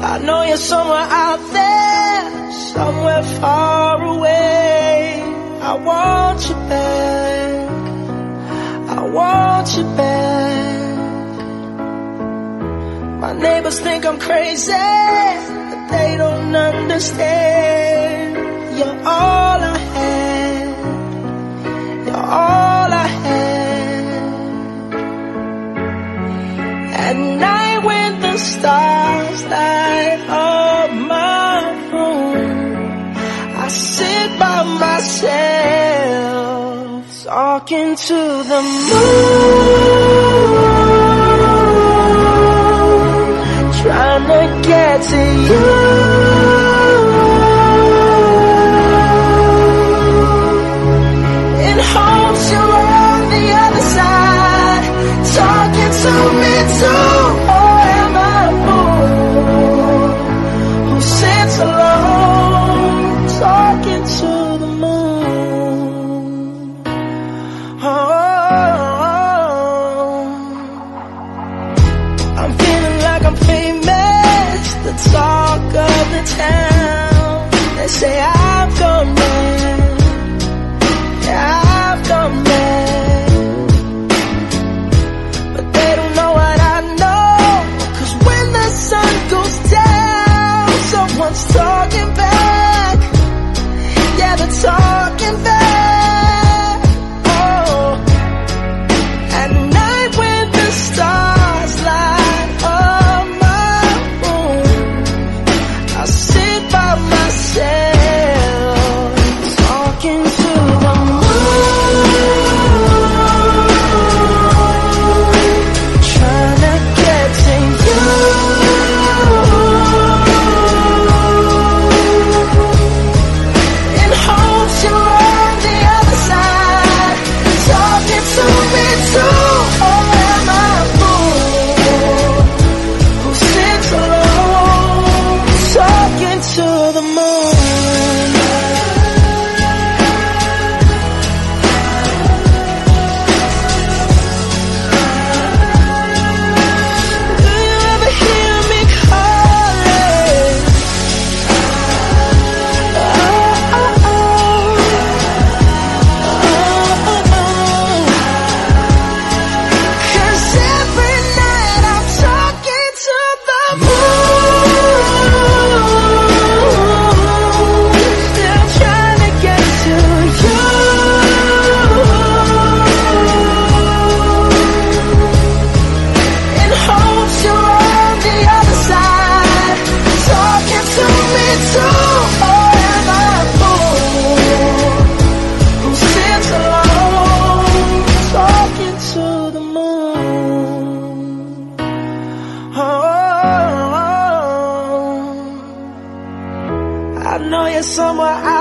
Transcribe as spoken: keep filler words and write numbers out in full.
I know you're somewhere out there, somewhere far away. I want you back, I want you back. My neighbors think I'm crazy, but they don't understand. You're all I had, you're all I had. At night when the stars light up my room, I sit by myself, talking to the moon, trying to get to you. In hopes you're on the other side, talking to me too. Or am I a fool who sits alone, talking to the moon? Oh, I'm feeling like I'm famous, the talk of the town. They say I've gone mad, yeah, I've gone mad. But they don't know what I know, 'cause when the sun goes down, someone's talking back. Yeah, they're talking back. Oh, at night when the stars light up my room, I sit by myself, talking to the moon, trying to get to you. In hopes you're on the other side, talking to me too. Or am I a fool who sits alone, talking to the moon? Do you ever hear me calling? Oh, oh, oh. Oh, oh, oh. 'Cause every night I'm talking to the moon, still trying to get to you. In hopes you're on the other side, talking to me too. Or am I a fool who sits alone, talking to the moon? Oh, I know you're somewhere out